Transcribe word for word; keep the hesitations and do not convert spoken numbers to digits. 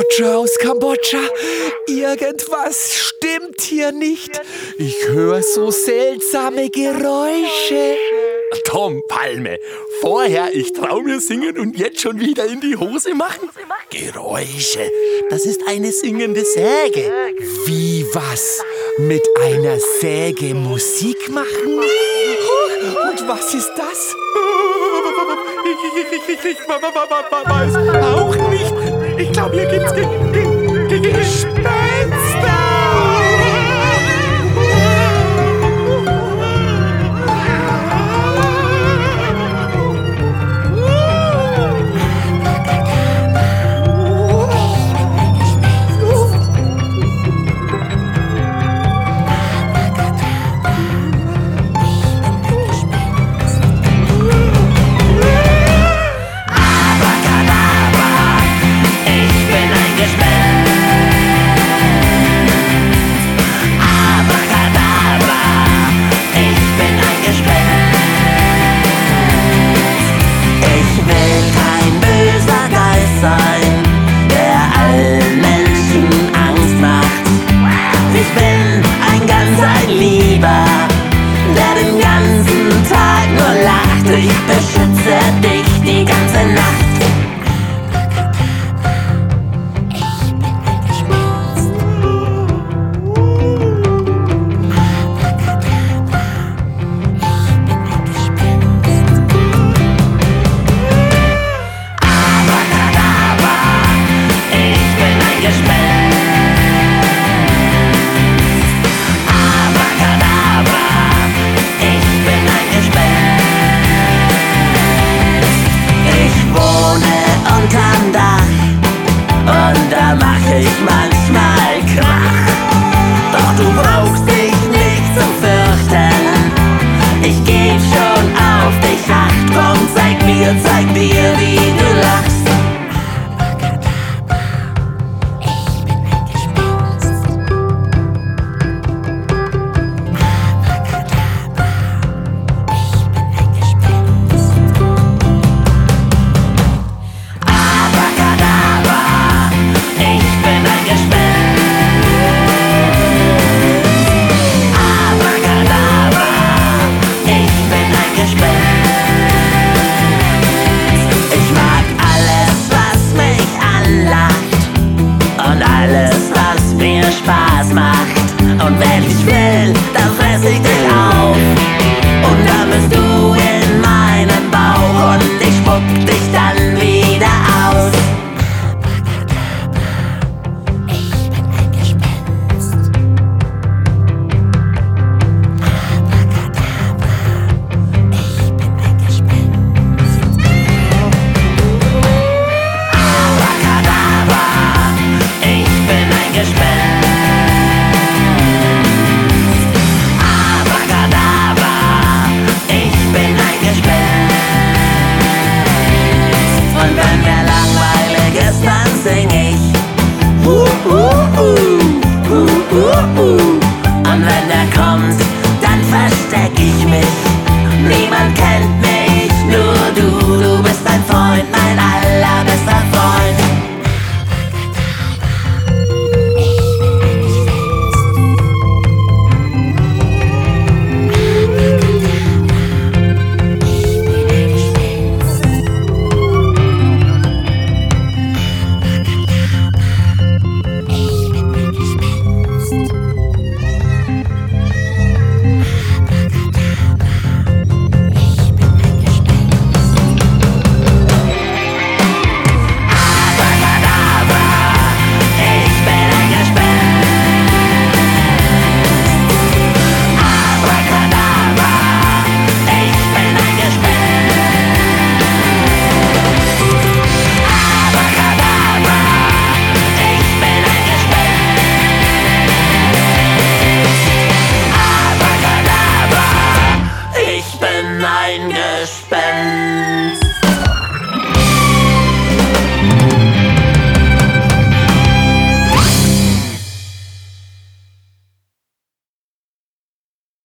Roger aus Kambodscha. Irgendwas stimmt hier nicht. Ich höre so seltsame Geräusche. Tom Palme, vorher ich trau mir singen und jetzt schon wieder in die Hose machen? Geräusche, das ist eine singende Säge. Wie was? Mit einer Säge Musik machen? Und was ist das? Ich, ich, ich, ich weiß auch nicht. Ich glaube, hier gibt's Ge Ge Ge Gespenster. Ich beschütze dich die ganze Nacht. Ich bin ein Gespenst. Abracadabra. Ich bin ein Gespenst. Abracadabra. Ich bin ein Gespenst. Abracadabra. Ich bin ein Gespenst. Unterm Dach und da mach ich manchmal Krach. Doch du brauchst dich nicht zu fürchten, ich geb schon auf dich Acht. Komm, zeig mir, zeig mir, wie du lachst. Abracadabra, ich bin ein Gespenst. Abracadabra, ich bin ein Gespenst. Spaß macht. Und wenn ich will, dann fress ich dich auf. Und dann bist du in meinem Bauch und ich spuck dich dann wieder aus. Abracadabra, ich bin ein Gespenst. Abracadabra, ich bin ein Gespenst. Abracadabra, ich bin ein Gespenst. Und wenn er kommt, dann versteck ich mich. Niemand kennt mich, nur du. Du bist mein Freund, mein allerbester Freund. Ich bin ein Gespenst. Ich bin ein Gespenst. Ich bin ein Gespenst. Ich bin ein Gespenst.